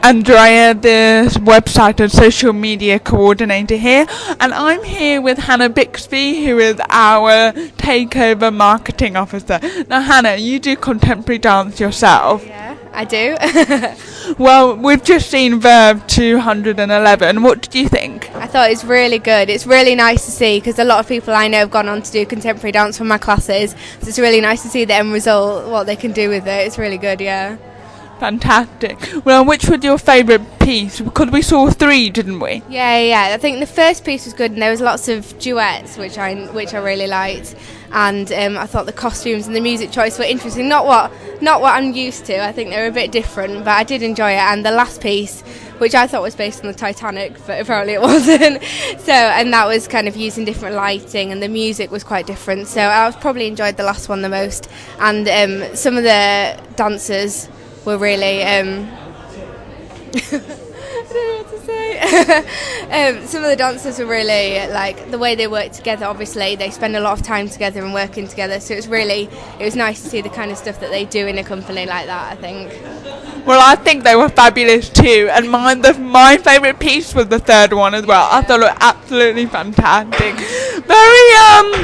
Andrea, the website and social media coordinator here, and I'm here with Hannah Bixby, who is our takeover marketing officer. Now, Hannah, you do contemporary dance yourself. Yeah, I do. Well, we've just seen Verve 211. What did you think? I thought it was really good. It's really nice to see because a lot of people I know have gone on to do contemporary dance from my classes. So it's really nice to see the end result, what they can do with it. It's really good, yeah. Fantastic. Well, which was your favourite piece? Because we saw 3, didn't we? Yeah. I think the first piece was good, and there was lots of duets, which I really liked. And I thought the costumes and the music choice were interesting. Not what I'm used to. I think they were a bit different, but I did enjoy it. And the last piece, which I thought was based on the Titanic, but apparently it wasn't. And that was kind of using different lighting, and the music was quite different. So I probably enjoyed the last one the most. And some of the dancers were really I don't know what to say. Some of the dancers were really, like, the way they work together. Obviously they spend a lot of time together and working together, so it was nice to see the kind of stuff that they do in a company like that, I think. Well, I think they were fabulous too, and my favourite piece was the third one as well. I thought it was absolutely fantastic. Very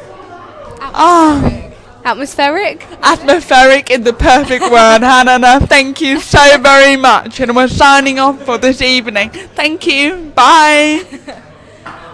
Atmospheric? Atmospheric is the perfect word, Hannah. Thank you so very much. And we're signing off for this evening. Thank you. Bye.